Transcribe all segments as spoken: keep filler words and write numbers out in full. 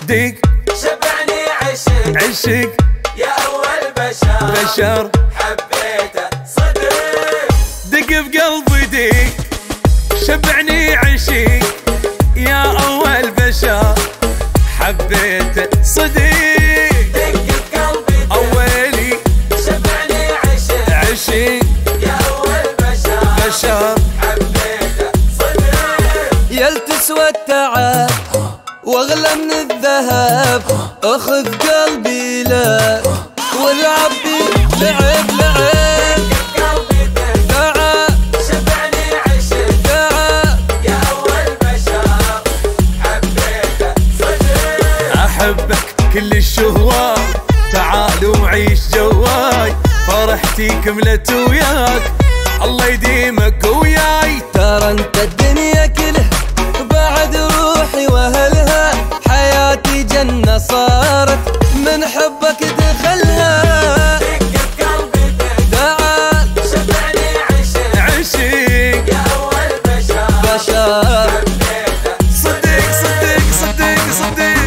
صدق شبعني عشق عشق يا أول بشر بشر حبيته صدق دق بقلبي دق شبعني عشق يا أول بشر حبيته صدق دق بقلبي دق أولي شبعني عشق عشق يا أول بشر بشر حبيته صدق يل تسوى التعب واغلى من الذهب اخذ قلبي لك والعب بي لعب لعب قلبي دق تعب شبعني عشق تعب يا أول بشر حبيته صدق أحبك كل الشهوات تعال وعيش جواي فرحتي كملت وياك الله يديمك وياي ترى انت الدنيا كلها بعد روحي واهلها حياتي جنة صارت من حبك دخلها دق بقلبي دق تعال شبعني عشق عشق يا أول بشر بشر حبيته صدق صدق صدق صدق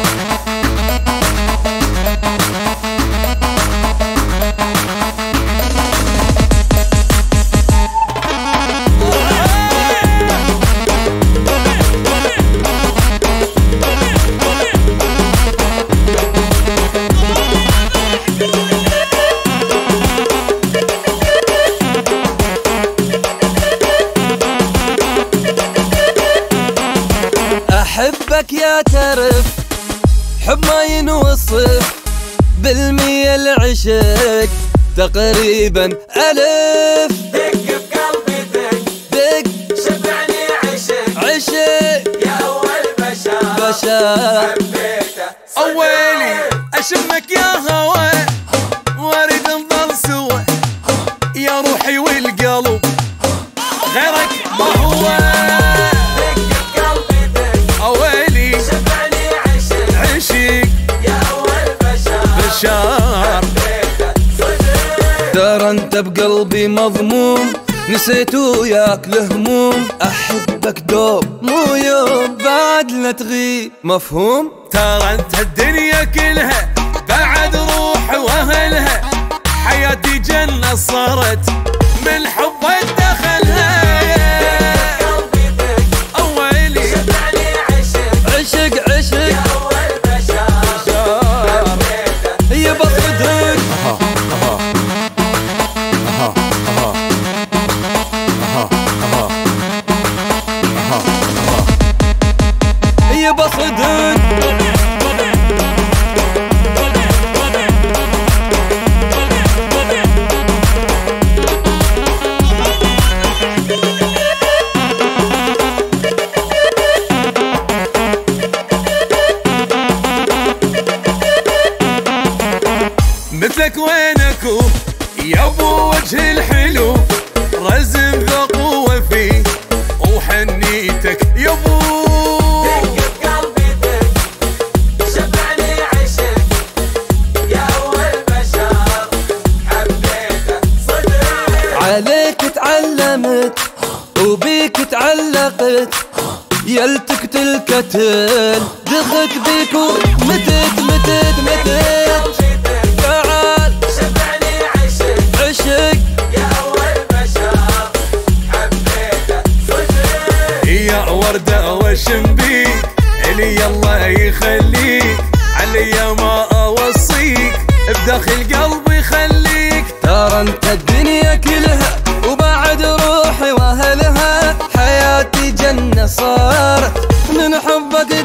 أحبك يا ترف حب ما ينوصف بالمية العشق تقريبا ألف دق بقلبي دق دق شبعني عشق عشق يا أول بشر بشر حبيته أولي أشمك يا هوا وارد نظل سوا يا روحي والقلب غيرك ما هو دق بقلبي دق أولي شبعني عشق عشق يا أول بشر بشر حبيته صدق ترى انت بقلبي مضموم نسيت وياك الهموم احبك دوب مو يوم بعد لا تغيب مفهوم ترى انت الدنيا كلها بعد روح واهلها حياتي جنة صارت من حبك دخلها قلبي دق أولي شبعني عشق عشق عشق يا أول بشر بشر حبيته يبا صدق يبا صدق مثلك وينكو يا ابو وجه الحلو رزم ذوق وفي وحنيتك يا ابو دق بقلبي دق شبعني عشق يا أول بشر حبيته صدق عليك تعلمت وبيك تعلقت يلتك الكتل دخت بيك ومتت متت متت تعال شبعني عشق عشق يا أول بشر حبيته صدق يا وردة وشم بيك علي الله يخليك علي ما اوصيك بداخل قلبي خليك ترى انت الدنيا كلها وبعد روحي واهلها حياتي جنة صارت من حبك